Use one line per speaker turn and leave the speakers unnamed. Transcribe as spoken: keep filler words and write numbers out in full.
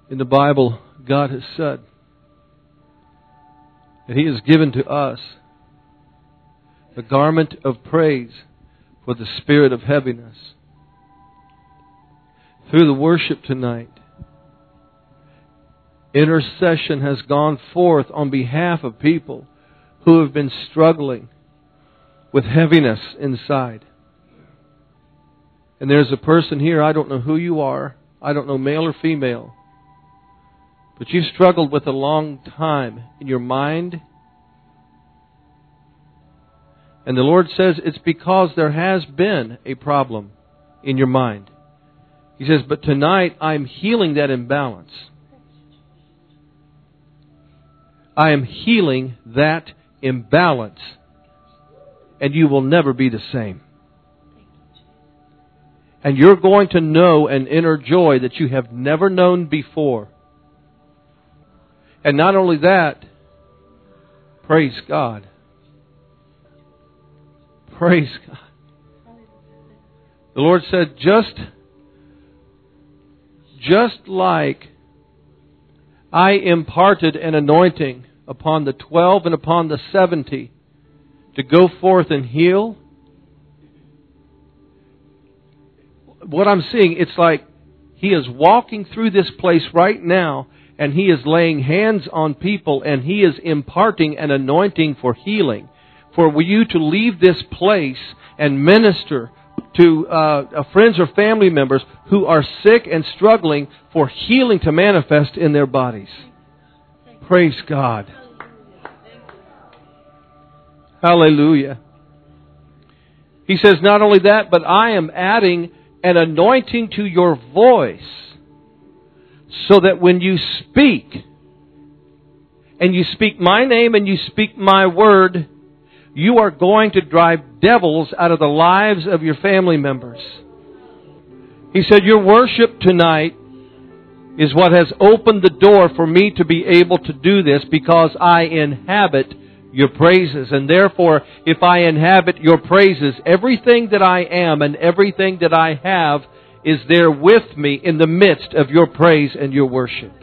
In the Bible, God has said that He has given to us the garment of praise for the spirit of heaviness. Through the worship tonight, intercession has gone forth on behalf of people who have been struggling with heaviness inside. And there's a person here, I don't know who you are, I don't know male or female, but you've struggled with a long time in your mind. And the Lord says it's because there has been a problem in your mind. He says, but tonight I'm healing that imbalance. I am healing that imbalance. And you will never be the same. And you're going to know an inner joy that you have never known before. And not only that, praise God. Praise God. The Lord said, just, just like I imparted an anointing upon the twelve and upon the seventy to go forth and heal, what I'm seeing, it's like He is walking through this place right now, and He is laying hands on people, and He is imparting an anointing for healing. For you to leave this place and minister to uh, friends or family members who are sick and struggling for healing to manifest in their bodies. Praise God. Hallelujah. He says, not only that, but I am adding an anointing to your voice so that when you speak, and you speak my name and you speak my word, you are going to drive devils out of the lives of your family members. He said, your worship tonight is what has opened the door for me to be able to do this, because I inhabit your praises. And therefore, if I inhabit your praises, everything that I am and everything that I have is there with me in the midst of your praise and your worship.